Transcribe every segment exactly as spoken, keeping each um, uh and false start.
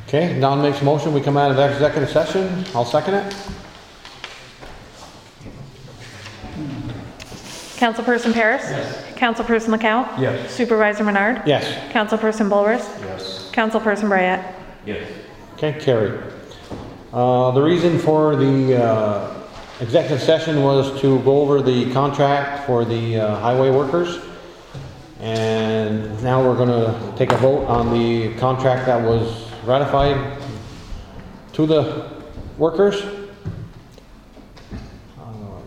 Okay, Don makes a motion, we come out of executive session, I'll second it. Councilperson Paris? Yes. Councilperson LeCount? Yes. Supervisor Menard? Yes. Councilperson Bulruss? Yes. Councilperson Bryant? Yes. Okay, carried. Uh, the reason for the, uh, executive session was to go over the contract for the, uh, highway workers. And now we're gonna take a vote on the contract that was ratified to the workers. Um,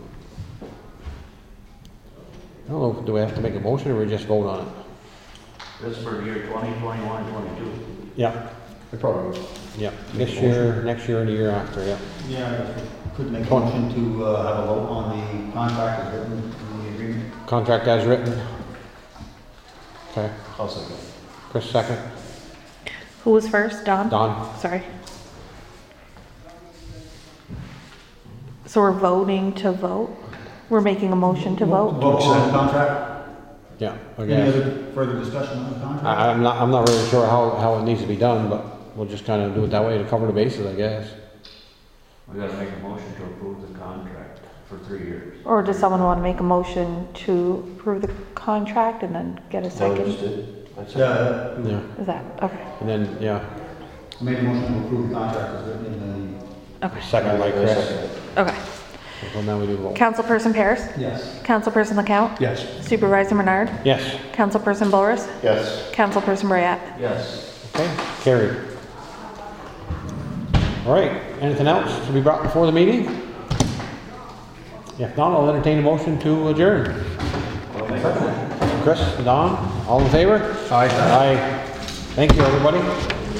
I don't know, do we have to make a motion or we just vote on it? This is for year twenty, twenty-one, twenty-two. Yeah, I probably, yeah, this year, next year and the year after, yeah. yeah, I could make a motion to uh, have a vote on the contract as written in the agreement. Contract as written. Okay, I'll second. Chris second. Who was first? Don? Don? Sorry. So we're voting to vote? We're making a motion to vote? Vote on the contract? Yeah, I Any guess. other further discussion on the contract? I, I'm not, I'm not really sure how, how it needs to be done, but we'll just kind of do it that way to cover the bases, I guess. We gotta make a motion to approve the contract for three years. Or does someone want to make a motion to approve the contract and then get a second? Yeah, Yeah, Is that, okay, and then, yeah, I made a motion to approve the contract as written in okay, second by Chris. okay. So now we do the vote. Councilperson Paris? the... Yes. Councilperson LeCount? Yes. Supervisor Menard? Yes, Councilperson Bulruss? Yes. Councilperson Bryant? Yes. okay, carried. All right, anything else to be brought before the meeting? If not, I'll entertain a motion to adjourn. Well, make a motion. Chris, Don, all in favor? Aye. Aye. Thank you, everybody.